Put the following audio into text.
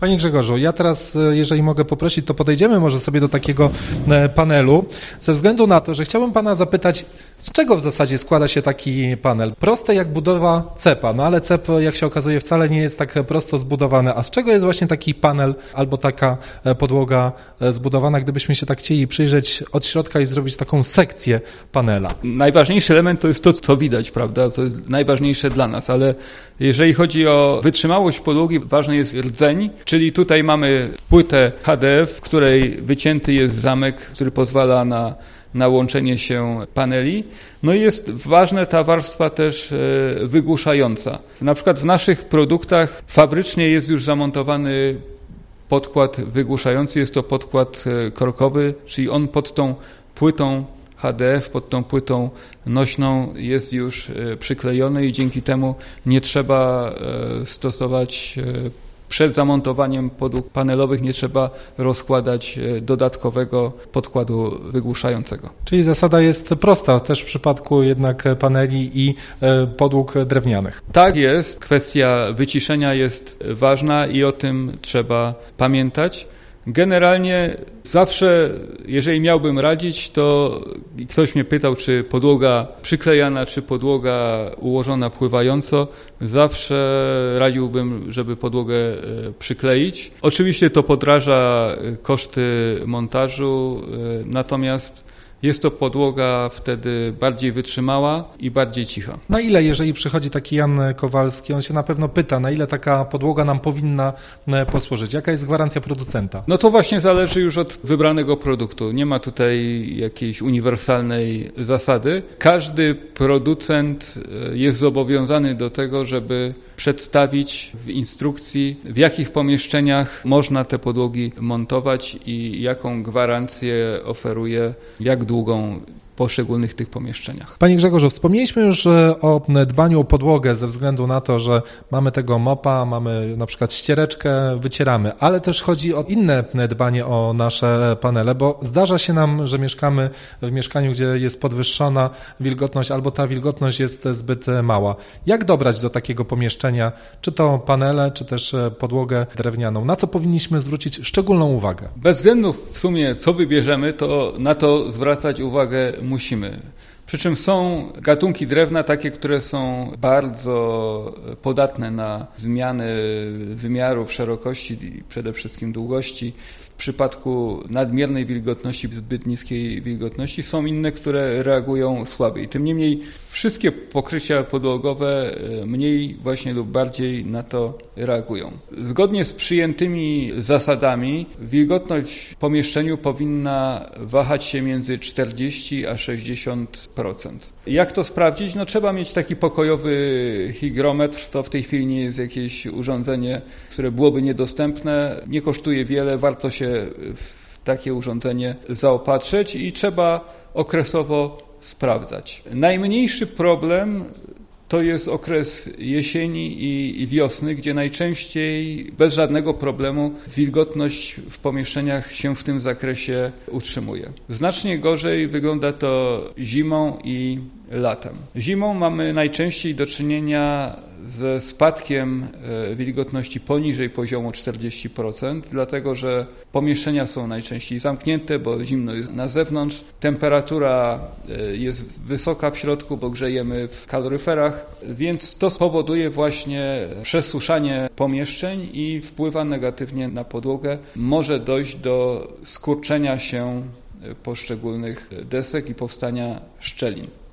Panie Grzegorzu, ja teraz, jeżeli mogę poprosić, to podejdziemy może sobie do takiego panelu, ze względu na to, że chciałbym pana zapytać, z czego w zasadzie składa się taki panel? Proste jak budowa cepa, no ale cep, jak się okazuje, wcale nie jest tak prosto zbudowany. A z czego jest właśnie taki panel albo taka podłoga zbudowana, gdybyśmy się tak chcieli przyjrzeć od środka i zrobić taką sekcję panela? Najważniejszy element to jest to, co widać, prawda? To jest najważniejsze dla nas, ale jeżeli chodzi o wytrzymałość podłogi, ważny jest rdzeń, czyli tutaj mamy płytę HDF, w której wycięty jest zamek, który pozwala na łączenie się paneli. No i jest ważna ta warstwa też wygłuszająca. Na przykład w naszych produktach fabrycznie jest już zamontowany podkład wygłuszający, jest to podkład korkowy, czyli on pod tą płytą HDF, pod tą płytą nośną jest już przyklejony i dzięki temu nie trzeba stosować przed zamontowaniem podłóg panelowych, nie trzeba rozkładać dodatkowego podkładu wygłuszającego. Czyli zasada jest prosta też w przypadku jednak paneli i podłóg drewnianych. Tak jest. Kwestia wyciszenia jest ważna i o tym trzeba pamiętać. Generalnie zawsze, jeżeli miałbym radzić, to ktoś mnie pytał, czy podłoga przyklejana, czy podłoga ułożona pływająco, zawsze radziłbym, żeby podłogę przykleić. Oczywiście to podraża koszty montażu, natomiast jest to podłoga wtedy bardziej wytrzymała i bardziej cicha. Na ile, jeżeli przychodzi taki Jan Kowalski, on się na pewno pyta, na ile taka podłoga nam powinna posłużyć? Jaka jest gwarancja producenta? No to właśnie zależy już od wybranego produktu. Nie ma tutaj jakiejś uniwersalnej zasady. Każdy producent jest zobowiązany do tego, żeby przedstawić w instrukcji, w jakich pomieszczeniach można te podłogi montować i jaką gwarancję oferuje, jak długą w poszczególnych tych pomieszczeniach. Panie Grzegorzu, wspomnieliśmy już o dbaniu o podłogę ze względu na to, że mamy tego mopa, mamy na przykład ściereczkę, wycieramy, ale też chodzi o inne dbanie o nasze panele, bo zdarza się nam, że mieszkamy w mieszkaniu, gdzie jest podwyższona wilgotność albo ta wilgotność jest zbyt mała. Jak dobrać do takiego pomieszczenia, czy to panele, czy też podłogę drewnianą? Na co powinniśmy zwrócić szczególną uwagę? Bez względu w sumie co wybierzemy, to na to zwracać uwagę musimy. Przy czym są gatunki drewna takie, które są bardzo podatne na zmiany wymiarów, szerokości i przede wszystkim długości. W przypadku nadmiernej wilgotności, zbyt niskiej wilgotności są inne, które reagują słabiej. Tym niemniej wszystkie pokrycia podłogowe mniej właśnie lub bardziej na to reagują. Zgodnie z przyjętymi zasadami wilgotność w pomieszczeniu powinna wahać się między 40 a 60%. Jak to sprawdzić? No trzeba mieć taki pokojowy hygrometr. To w tej chwili nie jest jakieś urządzenie, które byłoby niedostępne. Nie kosztuje wiele, warto się w takie urządzenie zaopatrzyć i trzeba okresowo sprawdzać. Najmniejszy problem to jest okres jesieni i wiosny, gdzie najczęściej bez żadnego problemu wilgotność w pomieszczeniach się w tym zakresie utrzymuje. Znacznie gorzej wygląda to zimą i latem. Zimą mamy najczęściej do czynienia ze spadkiem wilgotności poniżej poziomu 40%, dlatego że pomieszczenia są najczęściej zamknięte, bo zimno jest na zewnątrz. Temperatura jest wysoka w środku, bo grzejemy w kaloryferach, więc to spowoduje właśnie przesuszanie pomieszczeń i wpływa negatywnie na podłogę. Może dojść do skurczenia się poszczególnych desek i powstania szczelin.